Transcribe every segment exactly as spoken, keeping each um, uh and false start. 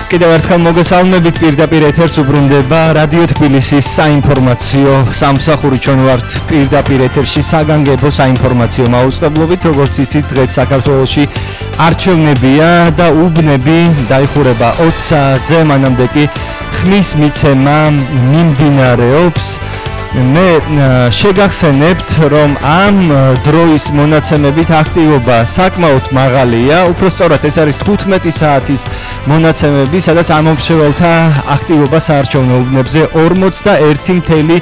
კიდევ ერთხელ მოგესალმებით, პირდაპირ ეთერს უბრუნდება რადიო თბილისის საინფორმაციო სამსახური. ჩვენ ვართ პირდაპირ ეთერში საგანგებო საინფორმაციო მაუწყებლობით. როგორც იცით, დღეს საქართველოში არჩევნებია და უბნები დაიხურება ოც საათზე, მანამდე კი ხმის მიცემა მიმდინარეობს. მე შეგახსენებთ, რომ ამ დროის მონაცემებით აქტივობა საკმაოდ მაღალია. უпростоრად ეს არის თხუთმეტი საათის მონაცემები, სადაც ამომრჩეველთა აქტივობა საარჩევნო უბნებზე ორმოცდაერთი წუთი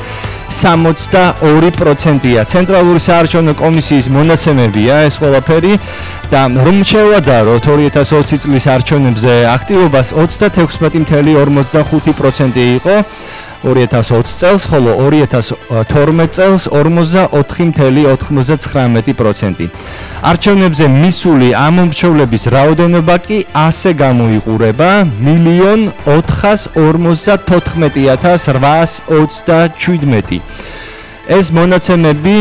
სამოცდაორი პროცენტია. ცენტრალური საარჩევნო კომისიის მონაცემებია ეს ყველაფერი და რომ შევადაროთ ორი ათას ოცი წლის არჩევნებზე აქტივობას ოცდათექვსმეტი წუთი ორმოცდახუთი პროცენტი იყო. ორი ათას ოცი წელს, ხოლო ორი ათას თორმეტ წელს ორმოცდაოთხი წუთი ოცდათვრამეტი პროცენტი. არჩევნებზე მისული ამომრჩევლების რაოდენობა კი ასე გამოიყურება: მილიონ ოთხას ორმოცდათოთხმეტი ათას რვაას ოცდაშვიდმეტი. ეს მონაცემები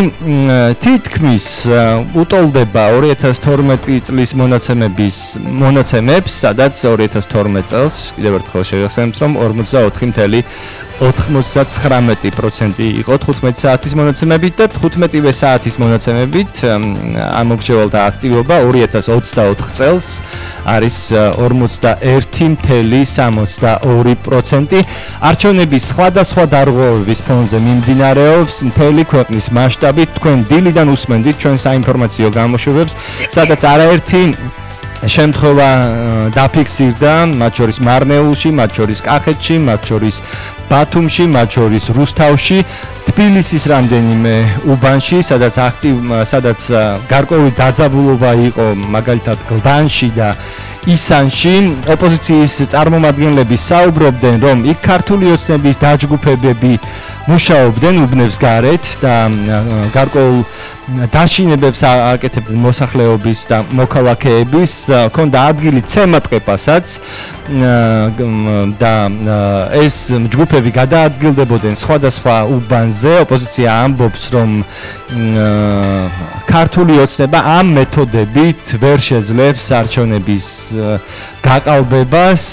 თითქმის უტოლდება ორი ათას თორმეტი წლის მონაცემების მონაცემებს, სადაც ორი ათას თორმეტ წელს კიდევ ერთხელ შეგახსენებთ, რომ ორმოცდაოთხი წუთი ოცდათვრამეტი პროცენტი იყო თხუთმეტი საათის მონაცემებით და თხუთმეტივე საათის მონაცემებით ამომრჩეველთა აქტივობა ორი ათას ოცდაოთხ წელს არის ორმოცდაერთი წუთი სამოცდაორი პროცენტი. არჩევნების სხვადასხვა დარღვევების ფონზე მიმდინარეობს მთელი ქვეყნის მასშტაბით. თქვენ დილიდან უსმენდით ჩვენ საინფორმაციო გამოშვებებს, სადაც არაერთი შემთხვევა დაფიქსირდა, მათ შორის მარნეულში, მათ შორის კახეთში, მათ შორის ბათუმში, მათ შორის რუსთავში, თბილისის რამდენიმე უბანში, სადაც აქტივ, სადაც გარკვეული დაძაბულობა იყო, მაგალითად გლდანში და ისანში. ოპოზიციის წარმომადგენლები საუბრობდნენ, რომ იქ ქართული ოცნების დაჯგუფებები მუშაობდნენ უბნებს გარეთ და გარკვეულ დაშინებებს აკეთებდნენ მოსახლეობის და მოქალაქეების. ქონდა ადგილი ცემატყეპასაც და ეს ჯგუფები გადაადგილდებოდნენ სხვადასხვა უბანზე. ოპოზიცია ამბობს, რომ ქართული ოცნება ამ მეთოდებით ვერ შეძლებს არჩევნების გაყალბებას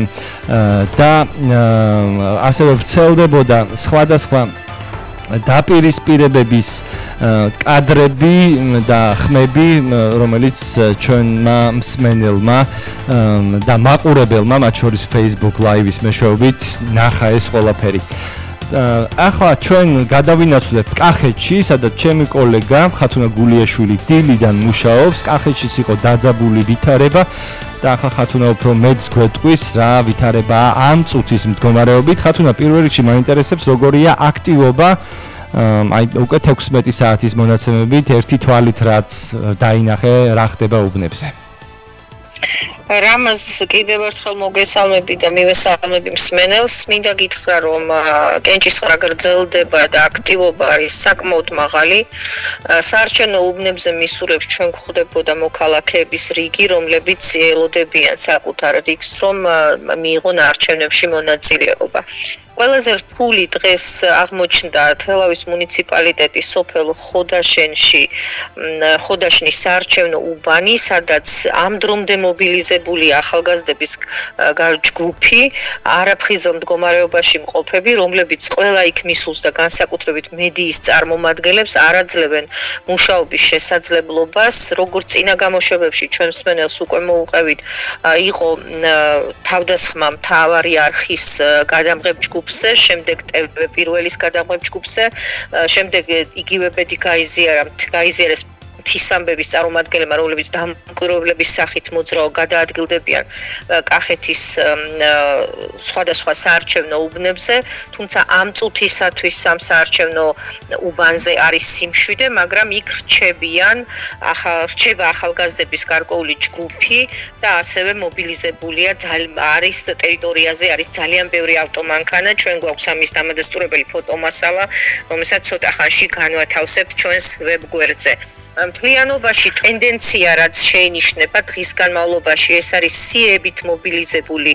და ასევე ვრცელდებოდა სხვადასხვა დაპირისპირებების კადრები და ხმები, რომელიც ჩვენმა მსმენელმა და მაყურებელმა, მათ შორის Facebook Live-ის მეშვეობით ნახა ეს ყველაფერი. ახლა ჩვენ გადავინაცვლებთ კახეთში, სადაც ჩემი კოლეგა ხათუნა გულიაშვილი დილიდან მუშაობს. კახეთშიც იყო დაძაბული ვითარება და ახლა ხათუნა უფრო მეც გვეტყვის რა ვითარებაა ამ წუთის მდგომარეობით. ხათუნა, პირველ რიგში მაინტერესებს, როგორია აქტივობა აი უკვე თექვსმეტი საათის მონაცემებით, ერთი თვალით რაც დაინახე, რა ხდება უბნებზე. რამაზ კიდევ ერთხელ მოგესალმები და მივესალმები მსმენელს. მინდა გითხრა, რომ კენჭისყრა გრძელდება და აქტივობა არის საკმაოდ მაღალი. საარჩევნო უბნებზე მისულებს ჩვენ გვხვდებოდა მოქალაქეების რიგი, რომლებიც ელოდებიან საკუთარ რიგს, რომ მიიღონ არჩევნებში მონაწილეობა. ყველაზე რთული დღეს აღმოჩნდა თელავის მუნიციპალიტეტის სოფელ ხოდაშენში, ხოდაშნის საარჩევნო უბანი, სადაც ამ დრომდე მობილიზებული ახალგაზრდების ჯგუფი, არაფხიზელ მდგომარეობაში მყოფები, რომლებიც ყველა იქ მისულს და განსაკუთრებით მედიის წარმომადგენლებს არაძლევენ მუშაობის შესაძლებლობას. როგორც წინა გამოშვებებში ჩვენ მსმენელს უკვე მოუყევით, იყო თავდასხმა მთავარი არხის გადამღებ ჯგუფი, შემდეგ პირველის გადამღებ ჯგუფზე, შემდეგ იგივე ბედი გაიზიარა, გაიზიარეს თისამბების წარმომადგენლებმა, რომლებიც დამკვირვებლების სახით მოძრაო გადაადგილდებიან კახეთის სხვადასხვა საარჩევნო უბნებზე, თუმცა ამ წუთისათვის ამ საარჩევნო უბანზე არის სიმშვიდე, მაგრამ იქ რჩებიან, რჩება ახალგაზრდების გარკვეული ჯგუფი და ასევე მობილიზებულია არის ტერიტორიაზე არის ძალიან ბევრი ავტომანქანა. ჩვენ გვაქვს ამის დამადასტურებელი ფოტომასალა, რომელსაც ცოტა ხანში განვათავსებთ ჩვენს ვებგვერდზე. მთლიანობაში ტენდენცია რაც შეინიშნება დღის განმავლობაში, ეს არის სიებით მობილიზებული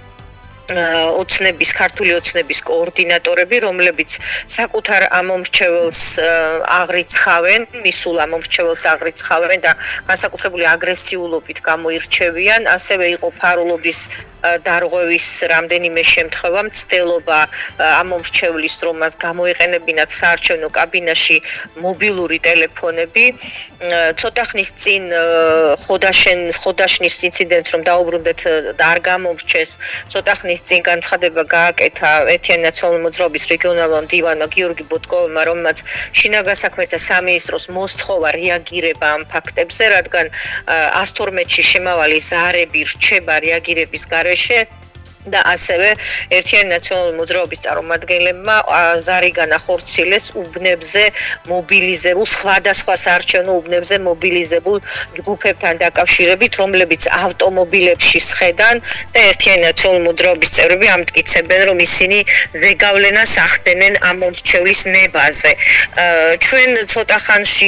ოცნების, ქართული ოცნების კოორდინატორები, რომლებიც საკუთარ ამომრჩეველს აღრიცხავენ, მისულ ამომრჩეველს აღრიცხავენ და განსაკუთრებული აგრესიულობით გამოირჩევიან. ასევე იყო ფარულობის დარღვევის რამდენიმე შემთხვევა მცდელობა ამ მომრჩევლის რომ მას გამოიყენებინათ საარჩევნო კაბინაში მობილური ტელეფონები. ცოტა ხნის წინ ხოდაშენ ხოდაშნის ინციდენტს რომ დაუბრუნდეთ და არ გამომრჩეს, ცოტა ხნის წინ განცხადება გააკეთა ერთიანი ნაციონალური მოძრაობის რეგიონალურმა მდივანმა გიორგი ბოტკოვმა, რომელმაც შინაგან საქმეთა სამინისტროს მოსთხოვა რეაგირება ამ ფაქტებზე, რადგან ას თორმეტში შემავალი ზარები რჩება რეაგირების გარეშე და ასევე ერთიანი ნაციონალური მოძრაობის წარმომადგენლებმა ზარი განახორციელეს უბნებზე მობილიზებულ სხვადასხვა საარჩევნო უბნებზე მობილიზებულ ჯგუფებთან დაკავშირებით, რომლებიც ავტომობილებში სხედან და ერთიანი ნაციონალური მოძრაობის წევრები ამტკიცებენ, რომ ისინი ზეგავლენას ახდენენ ამ მომრჩევლის ნებაზე. ჩვენ ცოტა ხანში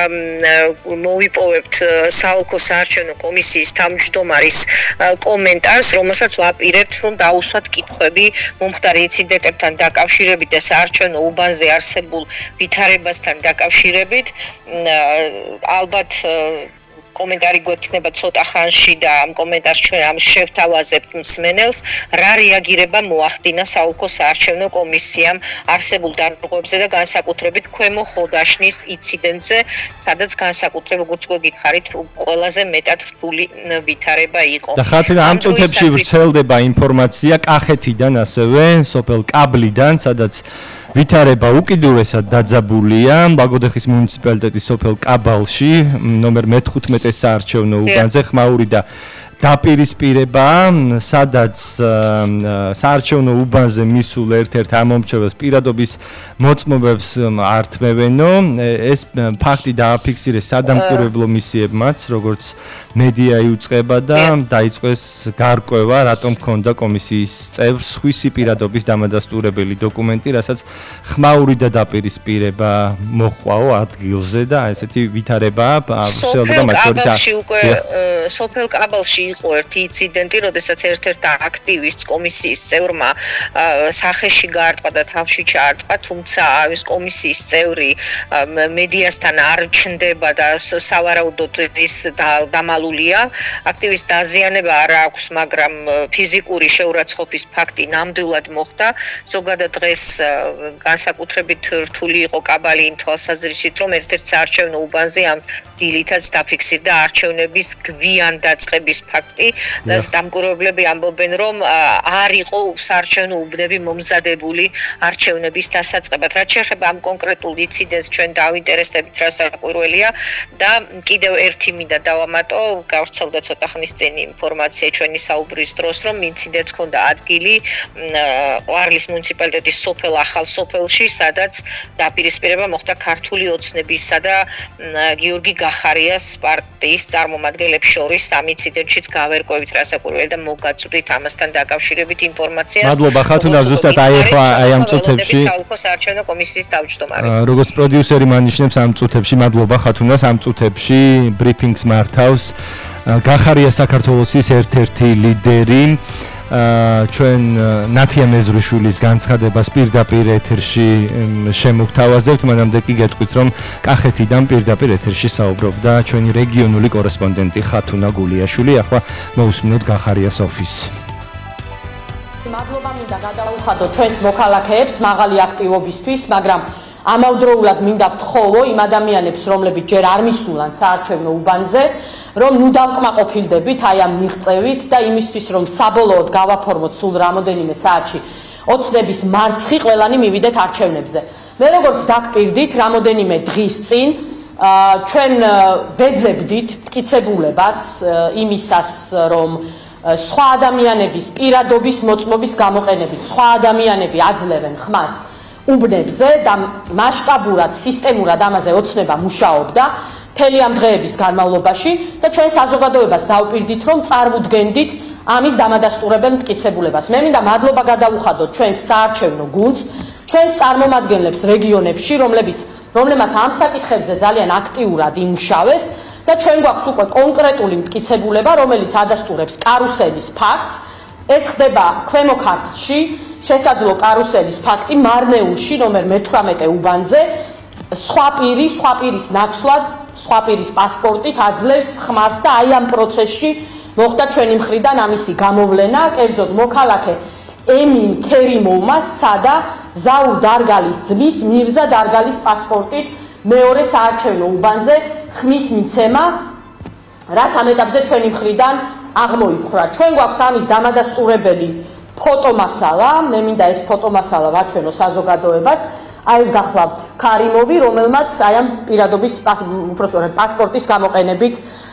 მოვიპოვებთ საოლქო საარჩევნო კომისიის თავმჯდომარის კომენტარს, რომელსაც ვაპირებთ რომ დაუსვათ კითხვები მომხდარ ინციდენტებთან დაკავშირებით და საარჩევნო უბანზე არსებულ ვითარებასთან დაკავშირებით. ალბათ კომენტარი გვექნება ცოტა ხანში და ამ კომენტარს ჩვენ ამ შევთავაზებთ მსმენელს, რა რეაგირება მოახდინა საოლქო საარჩევნო კომისიამ არსებულ დარღვევებზე და განსაკუთრებით ქვემო ხოდაშნის ინციდენტზე, სადაც განსაკუთრებით როგორც გითხარით, ყველაზე მეტად რთული ვითარება იყო. და ხათუნა ამ წუთებში ვრცელდება ინფორმაცია კახეთიდან, ასევე სოფელ კაბლიდან, სადაც ვითარება უკიდურესად დაძაბულია ბაგოდეხის მუნიციპალიტეტის სოფელ კაბალში, ნომერ მეთხუთმეტე საარჩევნო უბანზე ხმაური და დაპირისპირება, სადაც საარჩევნო უბანზე მისულ ერთ-ერთ ამომრჩეველს პირადობის მოწმობებს ართმევენო. ეს ფაქტი დააფიქსირეს სადამკვირვებლო მისიებმაც, როგორც მედია იუწყება და დაიწყეს გარკვევა, რატომ ჰქონდა კომისიის წევრს სხვისი პირადობის დამადასტურებელი დოკუმენტი, რასაც ხმაური და დაპირისპირება მოჰყავო ადგილზე და ესეთი ვითარებაა ვრცელდება მათ შორის. სოფელ კაბალში იყო ერთი ინციდენტი, როდესაც ერთ-ერთ აქტივისტს კომისიის წევრმა სახეში გაარტყა და თავში ჩაარტყა, თუმცა ეს კომისიის წევრი მედიასთან არ ჩნდება და სავარაუდოდ ის დამალულია. აქტივისტს დაზიანება არ აქვს, მაგრამ ფიზიკური შეურაცხყოფის ფაქტი ნამდვილად მოხდა. ზოგადად დღეს განსაკუთრებით რთული იყო კაბალი იმ თვალსაზრისით, რომ ერთ-ერთ საარჩევნო უბანზე ამ დილითაც დაფიქსირდა არჩევნების გვიან დაწყების ფაქტი და დამკვირვებლები ამბობენ, რომ არ იყო საარჩევნო უბნები მომზადებული არჩევნების დასაწყებად. რაც შეეხება ამ კონკრეტულ ინციდენტს, ჩვენ დავინტერესდებით, რა საკვირველია და კიდევ ერთი მინდა დავამატო, გავრცელდა ცოტა ხნის წინ ინფორმაცია ჩვენი საუბრის დროს, რომ ინციდენტს ჰქონდა ადგილი ყვარლის მუნიციპალიტეტის სოფელ ახალ სოფელში, სადაც დაპირისპირება მოხდა ქართული ოცნებისა და გიორგი გახარიას პარტიის წარმომადგენლებს შორის. ამ ინციდენტშიც გავერკვევით რასაკვირველი და მოგაწვდით ამასთან დაკავშირებით ინფორმაციას. მადლობა ხათუნა, ზუსტად აი ახლა აი ამ წუთებში საოლქო საარჩევნო კომისიის თავმჯდომარის. როგორც პროდიუსერი მანიშნებს ამ წუთებში, მადლობა ხათუნას, ამ წუთებში ბრიფინგს მართავს გახარია საქართველოსის ერთ-ერთი ლიდერი. ჩვენ ნათია მეზრუშვილის განცხადებას პირდაპირ ეთერში შემოგთავაზებთ, მანამდე კი გეტყვით, რომ კახეთიდან პირდაპირ ეთერში საუბრობდა ჩვენი რეგიონული კორესპონდენტი ხათუნა გულიაშვილი. ახლა მოусმინოთ გახარიას ოფისს. მადლობა მინდა გადაუხადოთ ჩვენს მოქალაქეებს მაღალი აქტივობისთვის, მაგრამ ამავდროულად მინდა ვთხოვო იმ ადამიანებს, რომლებიც ჯერ არ მისულან საარჩევნო უბანზე, რომ ნუ დავკმაყოფილდებით აი ამ მიღწევით და იმისთვის, რომ საბოლოოდ გავაფორმოთ სულ რამოდენიმე საათში ოცნების მარცხი, ყველანი მივიდეთ არჩევნებზე. მე როგორც დაგპირდით, რამოდენიმე დღის წინ ჩვენ ვეძებდით მტკიცებულებას იმისას, რომ სხვა ადამიანების პირადობის მოწმობის გამოყენებით სხვა ადამიანები აძლევენ ხმას უბნებზე და მასშტაბურად, სისტემურად ამაზე ოცნება მუშაობდა მთელი ამ დღეების განმავლობაში და ჩვენ საზოგადოებას დავპირდით, რომ წარმოვდგენდით ამის დამადასტურებელ მტკიცებულებას. მე მინდა მადლობა გადავუხადოთ ჩვენს საარჩევნო გუნდს, ჩვენს წარმომადგენლებს რეგიონებში, რომლებიც რომლებმაც ამ საკითხებზე ძალიან აქტიურად იმუშავეს და ჩვენ გვაქვს უკვე კონკრეტული მტკიცებულება, რომელიც ადასტურებს კარუსელის ფაქტს. ეს ხდება ქვემო ქართლში, შესაძლო კარუსელის ფაქტი მარნეულში, ნომერ მეთვრამეტე უბანზე, სხვა პირი, სხვა პირის ნაცვლად, სხვა პირის პასპორტით აძლევს ხმას და აი ამ პროცესში მოხდა ჩვენი მხრიდან ამისი გამოვლენა, კერძოდ მოქალაქე ემინ ქერიმოვმა სცადა ზაურ დარგალის ძმის მირზა დარგალის პასპორტით მეორე საარჩევნო უბანზე ხმის მიცემა, რაც ამ ეტაპზე ჩვენი მხრიდან აღმოიფხვრა. ჩვენ გვაქვს ამის დამადასტურებელი ფოტომასალა, მე მინდა ეს ფოტომასალა ვაჩვენო საზოგადოებას. აი ეს გახლავთ ქარიმოვი, რომელმაც აი ამ პირადობის უпростоრად პასპორტის გამოყენებით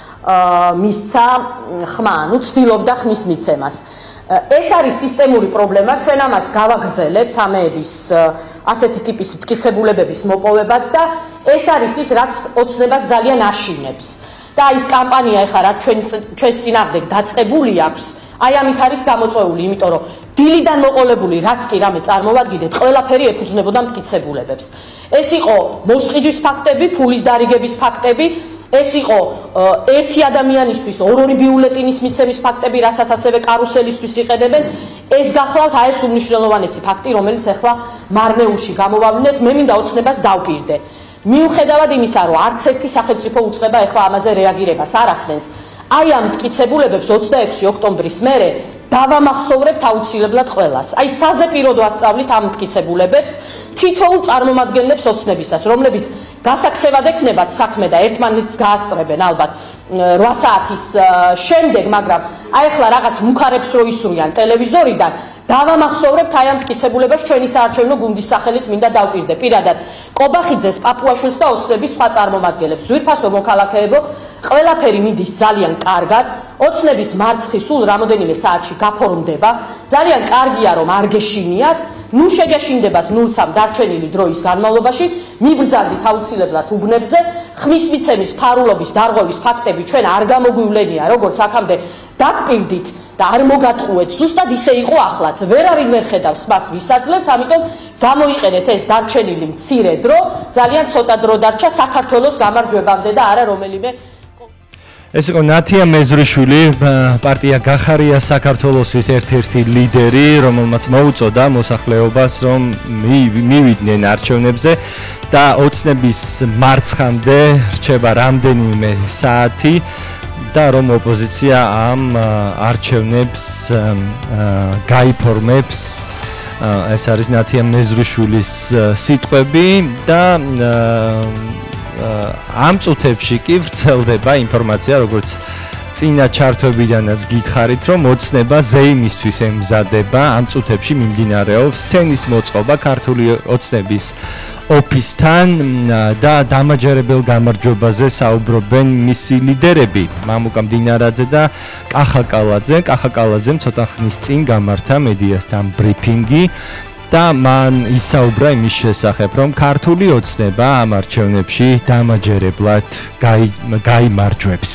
მისცა ხმა, ну ცდილობდა ხმის მიცემას. ეს არის სისტემური პრობლემა, ჩვენ ამას გავაგრძელებთ ამეების ასეთი ტიპის მტკიცებულებების მოპოვებას და ეს არის ის, რაც ოცნებას ძალიან აშინებს. და ის კამპანია ეხლა რაც ჩვენ ჩვენს წინააღმდეგ დაწყებული აქვს, აი ამით არის გამოწვეული, იმიტომ რომ დილიდან მოყოლებული რაც კი რამე წარმოვადგინეთ, ყველაფერი ეფუძნებოდა მტკიცებულებებს. ეს იყო მოსყიდვის ფაქტები, ფულის დარიგების ფაქტები, ეს იყო ერთი ადამიანისთვის ორ-ორი ბიულეტინის მიცემის ფაქტები, რასაც ასევე კარუსელისთვის იყენებენ. ეს გახლავთ აი ეს უმნიშვნელოვანესი ფაქტი, რომელიც ახლა მარნეულში გამოვავლინეთ, მე მინდა ოცნებას დავპირდე. მიუხედავად იმისა, რომ არც ერთი სახელმწიფო უწყება ახლა ამაზე რეაგირებას არ ახდენს, აი ამ მტკიცებულებებს ოცდაექვსი ოქტომბრის მერე დავამახსოვრებთ აუცილებლად ყველას. აი საზეპიროდ ვასწავლით ამ მტკიცებულებებს თითოეულ წარმომადგენლებს ოცნებისას, რომლებიც გასაქცევად ექნებათ საქმე და ერთმანეთს გაასწრებენ ალბათ რვა საათის შემდეგ, მაგრამ აი ახლა რაღაც მუქარებს რო ისვრიან ტელევიზორიდან, დავამახსოვრებთ აი ამ მტკიცებულებას ჩვენი საარჩევნო გუნდის სახელით მინდა დავპირდე. პირადად კობახიძეს, პაპუაშვილს და ოცნების სხვა წარმომადგენლებს. ძვირფასო მოქალაქეებო, ყველაფერი მიდის ძალიან კარგად. ოცნების მარცხი სულ რამოდენიმე საათში გაფორმდება. ძალიან კარგია რომ არ გეშინიათ. ნუ შეგეშინდებათ ნურცამ დარჩენილი დროის განმავლობაში, მიბრძანდით აუცილებლად უბნებზე. ხმის მიცემის ფარულობის დარღვევის ფაქტები ჩვენ არ გამოგვივლენია, როგორც აქამდე დაგპირდით და არ მოგატყუეთ, ზუსტად ისე იყო ახლაც. ვერავინ ვერ ხედავს ხმას ვისაძლევთ, ამიტომ გამოიყენეთ ეს დარჩენილი მცირე დრო, ძალიან ცოტა დრო დარჩა საქართველოს გამარჯვებამდე და არა რომელიმე. ეს იყო ნათია მეზრიშვილი, პარტია გახარია საქართველოსის ერთ-ერთი ლიდერი, რომელმაც მოუწოდა მოსახლეობას, რომ მივიდნენ არჩევნებზე და ოცნების მარცხამდე რჩება რამდენიმე საათი და რომ ოპოზიცია ამ არჩევნებს გაიფორმებს. ეს არის ნათია მეზრიშვილის სიტყვები და ამ წუთებში კი ვრცელდება ინფორმაცია, როგორც წინა ჩართვებიდანაც გითხარით, რომ ოცნება ზეიმისთვის ემზადება, ამ წუთებში მიმდინარეობს სენის მოწყობა ქართული ოცნების ოფისთან და დამაჯერებელ გამარჯვებაზე საუბრობენ მისი ლიდერები, მამუკა მდინარაძე და კახაკალაძე. კახაკალაძემ ცოტა ხნის წინ გამართა მედიასთან ბრიფინგი და მან ისაუბრა იმის შესახებ, რომ ქართული ოცნება ამ არჩევნებში დამაჯერებლად გაიმარჯვებს.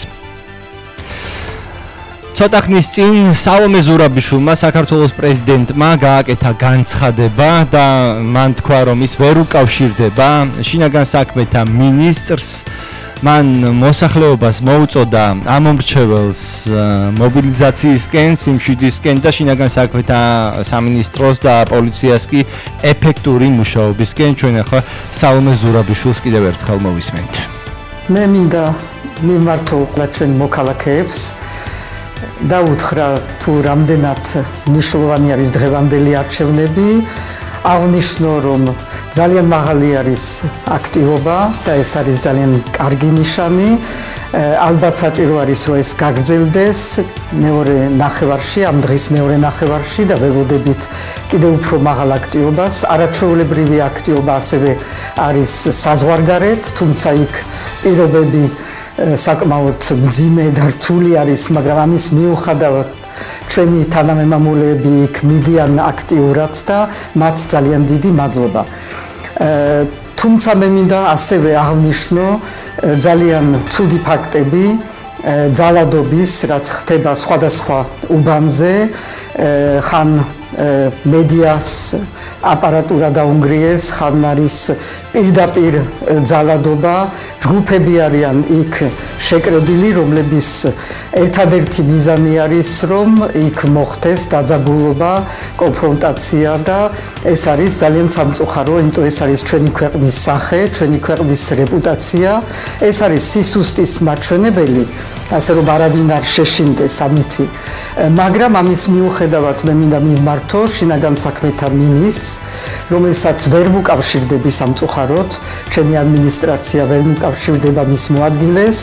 ცოტა ხნის წინ სალომე ზურაბიშვილმა საქართველოს პრეზიდენტმა გააკეთა განცხადება და მან თქვა, რომ ის ვერ უკავშირდება შინაგან საქმეთა მინისტრს. მან მოსახლეობას მოუწოდა ამომრჩეველს მობილიზაციისკენ, სიმშვიდისკენ და შინაგან საქმეთა სამინისტროს და პოლიციას კი ეფექტური მუშაობისკენ. ჩვენ ახლა სალომე ზურაბიშვილს კიდევ ერთხელ მოვისმენთ. მე მინდა მიმართო ყველა ჩვენ მოქალაქეებს და უთხრა თუ რამდენად მნიშვნელოვანი არის დღევანდელი არჩევნები. აღნიშნო, რომ ძალიან მაღალი არის აქტივობა და ეს არის ძალიან კარგი ნიშანი. ალბათ საჭირო არის, რომ ეს გაგრძელდეს მეორე ნახევარში, ამ დღის მეორე ნახევარში და ველოდებით კიდევ უფრო მაღალ აქტივობას. არაჩვეულებრივი აქტივობა ასევე არის საზღვარგარეთ, თუმცა იქ პირობები საკმაოდ მძიმე და რთული არის, მაგრამ ამის მიუხედავად ჩვენი თანამემამულეები იქ მიდიან აქტიურად და მათ ძალიან დიდი მადლობა. თუმცა მე მინდა ასევე აღნიშნო ძალიან ცუდი ფაქტები ძალადობის, რაც ხდება სხვადასხვა უბანზე, ხან მედიას აპარატურა დაუნგრიეს, ხან არის პირდაპირ ძალადობა, ჯგუფები არიან იქ შეკრებილი, რომლების ერთადერთი მიზანი არის, რომ იქ მოხდეს დაძაბულობა, კონფრონტაცია და ეს არის ძალიან სამწუხარო, იმიტომ ეს არის ჩვენი ქვეყნის სახე, ჩვენი ქვეყნის რეპუტაცია, ეს არის სისუსტის მაჩვენებელი ასე რომ არავინ არ შეშინდეს ამითი. მაგრამ ამის მიუხედავად მე მინდა მივმართო შინაგან საქმეთა მინისტრს, რომელსაც ვერ მუკავშირდები სამწუხაროდ, ჩემი ადმინისტრაცია ვერ მუკავშირდება მის მოადგილეს.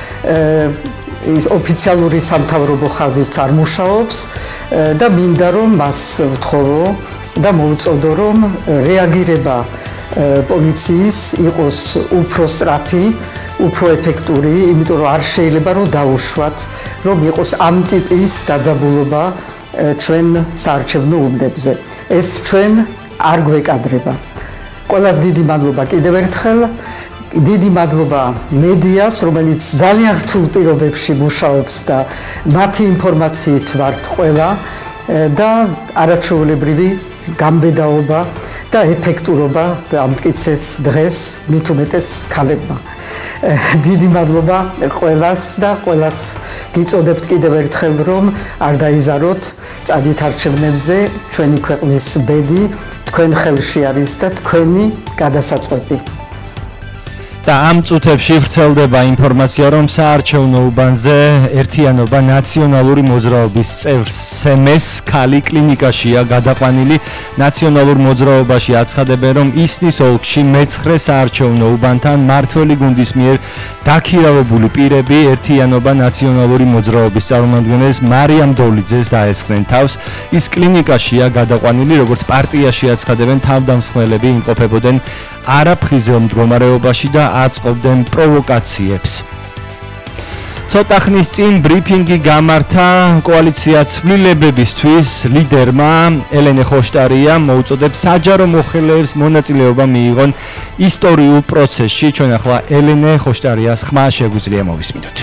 ის ოფიციალური სამთავრობო ხაზიც არ მუშაობს და მინდა რომ მას ვთხოვო და მოვუწოდო რომ რეაგირება პოლიციის იყოს უფრო სწრაფი, უფრო ეფექტური, იმიტომ რომ არ შეიძლება რომ დაუშვათ, რომ იყოს ამ ტიპის დაძაბულობა ჩვენ საარჩევნო უბნებზე. ეს ჩვენ არ გვეკადრება. ყველას დიდი მადლობა კიდევ ერთხელ. დიდი მადლობა მედიას, რომელიც ძალიან რთულ პირობებში მუშაობს და მათი ინფორმაციით ვართ ყველა და არაჩვეულებრივი გამბედაობა და ეფექტურობა ამტკიცეს დღეს მით უმეტეს ქალებმა. დიდი მადლობა ყველას და ყველას გიწოდებთ კიდევ ერთხელ რომ არ დაიზაროთ წადით არჩევნებზე, ჩვენი ქვეყნის ბედი თქვენ ხელში არის და თქვენი გადასაწყვეტი. და ამ წუთებში ვრცელდება ინფორმაცია, რომ საარჩევნო უბანზე ერთიანობა ნაციონალური მოძრაობის წევრ სემეს ქალი კლინიკაშია გადაყვანილი. ნაციონალურ მოძრაობაში აცხადებენ, რომ ისნის ოლქში მეცხრე საარჩევნო უბანთან მართველი გუნდის მიერ დაქირავებული პირები ერთიანობა ნაციონალური მოძრაობის წარმომადგენლის მარიამ დოლიძეს დაესხნენ თავს. ის კლინიკაშია გადაყვანილი, როგორც პარტიაში აცხადებენ, თავდამსხმელები იმყოფებოდნენ არაფხიზელ მდგომარეობაში და აწყობდნენ პროვოკაციებს. ცოტა ხნის წინ ბრიფინგი გამართა კოალიცია ცვლილებებისთვის ლიდერმა ელენე ხოშტარიამ მოუწოდებს საჯარო მოხელეებს მონაწილეობა მიიღონ ისტორიულ პროცესში. ჩვენ ახლა ელენე ხოშტარიას ხმა შეგვიძლია მოვისმინოთ.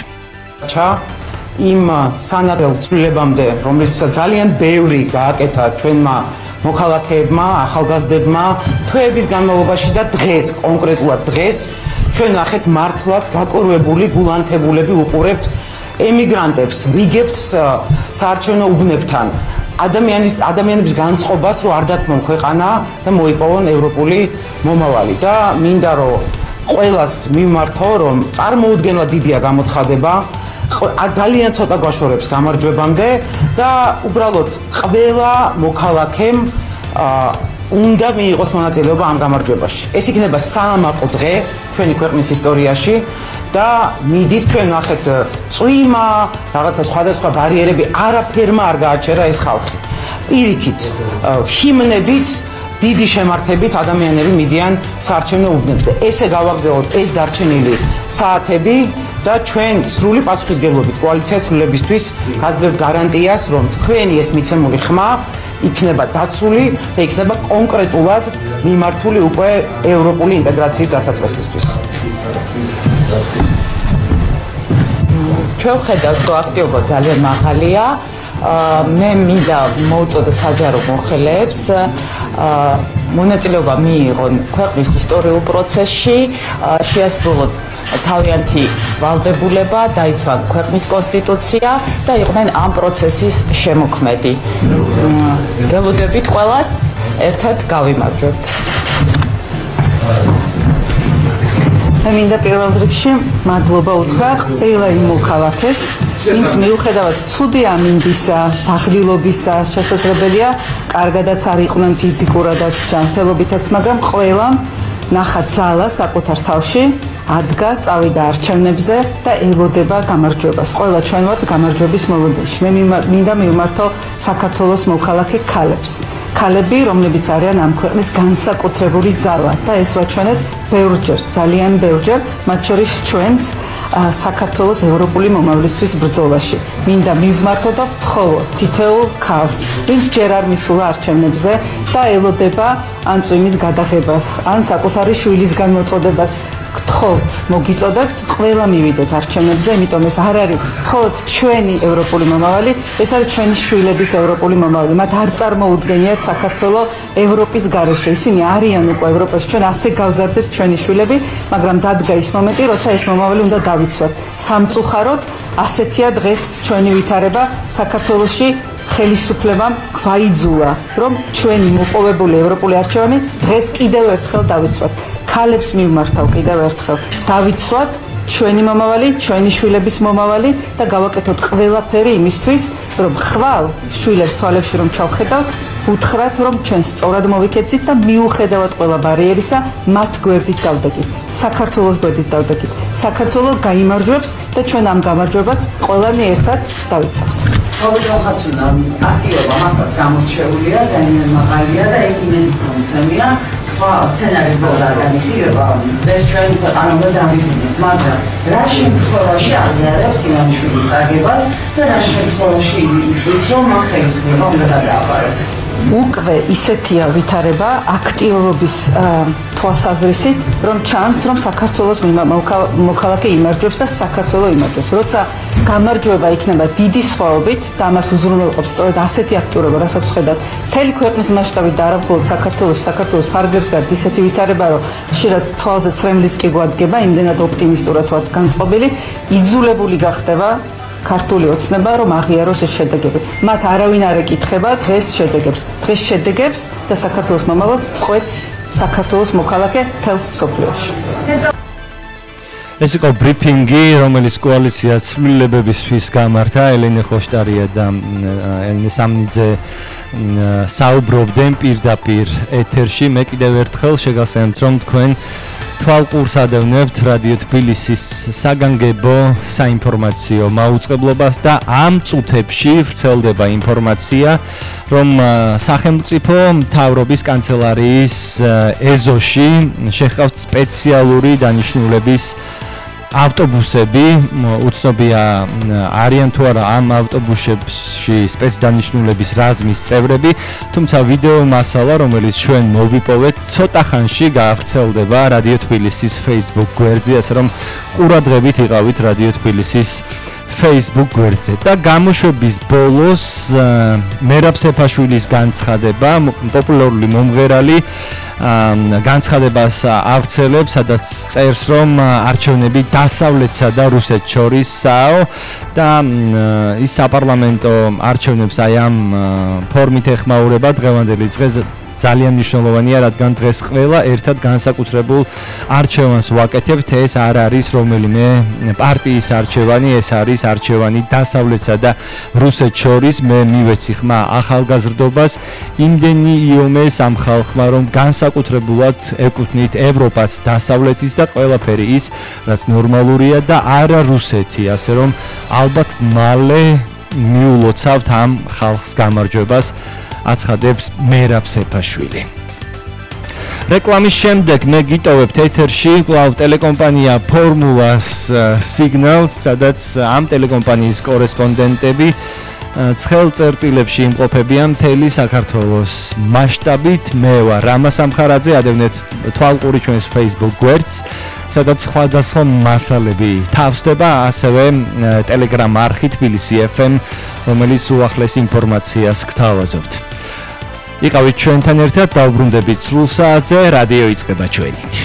იმ სანადელ ცვლილებამდე, რომლებსაც ძალიან ბევრი გააკეთა ჩვენმა მოქალაქეებმა, ახალგაზრდებმა, თვეების განმავლობაში და დღეს, კონკრეტულად დღეს, ჩვენ ნახეთ მართლაც გაკურვებული გულანთებულები უყურებთ ემიგრანტებს, რიგებს საარჩევნო უბნებთან. ადამიანის ადამიანების განწყობას, რომ არ დათმონ ქვეყანა და მოიპოვონ ევროპული მომავალი და მინდა რომ ყველას მივმართო, რომ წარმოუდგენლად დიდია გამოცხადება, ძალიან ცოტა გვაშორებს გამარჯვებამდე და უბრალოდ ყველა მოქალაქემ უნდა მიიღოს მონაწილეობა ამ გამარჯვებაში. ეს იქნება საამაყო დღე ჩვენი ქვეყნის ისტორიაში და მიდით ჩვენ ნახეთ წვიმა, რაღაცა სხვადასხვა ბარიერები, არაფერმა არ გააჩერა ეს ხალხი. პირიქით, ჰიმნებით დიდი შემართებით ადამიანები მიდიან საარჩევნო უბნებზე. ესე გავაგზავნოთ ეს დარჩენილი საათები და ჩვენ სრული პასუხისგებლობით კოალიცია ცვლილებისთვის გაძლევთ გარანტიას, რომ თქვენი ეს მიცემული ხმა იქნება დაცული და იქნება კონკრეტულად მიმართული უკვე ევროპული ინტეგრაციის დასაწყისისთვის. ჩვენ ხედავთ, რომ აქტივობა ძალიან მაღალია. მე მინდა მოვუწოდო საჯარო მოხელეებს მონაწილეობა მიიღონ ქვეყნის ისტორიულ პროცესში, შეასრულოთ თავიანთი ვალდებულება, დაიცვან ქვეყნის კონსტიტუცია და იყვნენ ამ პროცესის შემოქმედი. გელოდებით ყველას ერთად გავიმარჯვებთ. მე მინდა პირველ რიგში მადლობა უთხრა ყველა იმ მოქალაქეს, ვინც მიუხედავად ცუდი ამინდისა, დაღლილობისა, შესაძლებელია კარგადაც არ იყვნენ ფიზიკურადაც, ჯანმრთელობითაც, მაგრამ ყველამ ნახა ძალა საკუთარ თავში, ადგა, წავიდა არჩევნებზე და ელოდება გამარჯვებას. ყველა ჩვენ ვართ გამარჯვების მოლოდინში. მე მინდა მივმართო საქართველოს მოქალაქე ქალებს. ქალები, რომლებიც არიან ამ ქვეყნის განსაკუთრებული ძალა და ეს ვაჩვენეთ ბევრჯერ, ძალიან ბევრჯერ, მათ შორის ჩვენც საქართველოს ევროპული მომავლისთვის ბრძოლაში. მინდა მივმართო და ვთხოვო თითოეულ ქალს, ვინც ჯერ არ მისულა არჩევნებზე და ელოდება ან წვიმის გადაღებას, ან საკუთარი შვილის განმოწოდებას. გთხოვთ, მოგიწოდებთ, ყველა მივიდეთ არჩევნებზე, იმიტომ ეს არ არის მხოლოდ ჩვენი ევროპული მომავალი, ეს არის ჩვენი შვილების ევროპული მომავალი. მათ არ წარმოუდგენიათ საქართველოს ევროპის გარეშე. ისინი არიან უკვე ევროპაში. ჩვენ ასე გავზარდეთ ჩვენი შვილები, მაგრამ დადგა ის მომენტი, როცა ეს მომავალი უნდა დავიცვათ. სამწუხაროდ, ასეთია დღეს ჩვენი ვითარება საქართველოში. ხელისუფლებამ გვაიძულა, რომ ჩვენი მოპოვებული ევროპული არჩევანი დღეს კიდევ ერთხელ დავიცვათ. ქალებს მივმართავ კიდევ ერთხელ. დავიცვათ ჩვენი მომავალი, ჩვენი შვილების მომავალი და გავაკეთოთ ყველაფერი იმისთვის, რომ ხვალ შვილებს თვალებში რომ ჩავხედავთ, უთხრათ, რომ ჩვენ სწორად მოვიქეცით და მიუხედავად ყველა ბარიერისა, მათ გვერდით დავდაგით. საქართველოს გვერდით დავდაგით. საქართველო გაიმარჯვებს და ჩვენ ამ გამარჯვებას ყველანი ერთად დავიცავთ. ყოველდღიურა აქტივობა მართლაც გამორჩეულია, ძალიან მაღალია და ეს იმედის მომცემია. სხვა სცენარი ბოლდა განიხილება, ეს ჩვენი ქვეყანამდე დამიგვიდეთ, მაგრამ რა შემთხვევაში აღიარებს ივანიშვილის წაგებას და რა შემთხვევაში იწვის, რომ მან ხელისუფლება უნდა გადააბაროს. უკვე ისეთია ვითარება აქტიურობის თვალსაზრისით, რომ ჩანს, რომ საქართველოს მოქალაქე იმარჯვებს და საქართველო იმარჯვებს. როცა გამარჯვება იქნება დიდი სხვაობით და ამას უზრუნველყოფს სწორედ ასეთი აქტიურობა, რასაც ხედავთ მთელი ქვეყნის მასშტაბით და არა მხოლოდ საქართველოს, საქართველოს ფარგლებს გარდა ისეთი ვითარება, რომ ხშირად თვალზე ცრემლის კი გვადგება, იმდენად ოპტიმისტურად ვართ განწყობილი, იძულებული გახდება ქართული ოცნება რომ აღიაროს ეს შედეგები. მათ არავინ არ ეკითხება დღეს შედეგებს. დღეს შედეგებს და საქართველოს მომავალს წყვეტს საქართველოს მოქალაქე თელს მსოფლიოში. ეს იყო ბრიფინგი, რომელიც კოალიცია ცვლილებებისთვის გამართა. ელენე ხოშტარია და ელენე სამნიძე საუბრობდნენ პირდაპირ ეთერში. მე კიდევ ერთხელ შეგახსენებთ, რომ თქვენ თვალყურს ადევნებთ რადიო თბილისის საგანგებო საინფორმაციო მაუწყებლობას და ამ წუთებში ვრცელდება ინფორმაცია, რომ სახელმწიფო მთავრობის კანცელარიის ეზოში შეჰყავთ სპეციალური დანიშნულების ავტობუსები, უცნობია არიან თუ არა ამ ავტობუსებში სპეცდანიშნულების რაზმის წევრები, თუმცა ვიდეო მასალა, რომელიც ჩვენ მოვიპოვეთ, ცოტა ხანში გაავრცელდება რადიო თბილისის Facebook გვერდზე, ასე რომ ყურადღებით იყავით რადიო თბილისის Facebook გვერდზე. და გამოშვების ბოლოს მერაბ სეფაშვილის განცხადება, პოპულარული მომღერალი განცხადებას ავრცელებს, სადაც წერს, რომ არჩევნები დასავლეთსა და რუსეთს შორისაა და ის საპარლამენტო არჩევნებს აი ამ ფორმით ეხმაურება დღევანდელი დღე ძალიან მნიშვნელოვანია, რადგან დღეს ყველა ერთად განსაკუთრებულ არჩევანს ვაკეთებთ. ეს არ არის რომელიმე პარტიის არჩევანი, ეს არის არჩევანი დასავლეთსა და რუსეთს შორის. მე მივეცი ხმა ახალგაზრდობას, იმდენი იომეს ამ ხალხმა, რომ განსაკუთრებულად ეკუთვნით ევროპას, დასავლეთის და ყველაფერი ის, რაც ნორმალურია და არა რუსეთი, ასე რომ ალბათ მალე მიულოცავთ ამ ხალხს გამარჯვებას. აცხადებს მერაბ სეფაშვილი. რეკლამის შემდეგ მე გიტოვებთ ეთერში კვლავ ტელეკომპანია ფორმულას სიგნალს, სადაც ამ ტელეკომპანიის კორესპონდენტები ცხელ წერტილებში იმყოფებიან მთელი საქართველოს მასშტაბით. მე ვარ რამა სამხარაძე, ადევნეთ თვალყური ჩვენს Facebook გვერდს, სადაც სხვადასხვა მასალები თავსდება, ასევე Telegram არხი თბილისი ეფ ემ, რომელიც უახლეს ინფორმაციას გთავაზობთ. იყავით ჩვენთან ერთად, დავბრუნდებით სრულ საათზე, რადიო იწყება ჩვენით.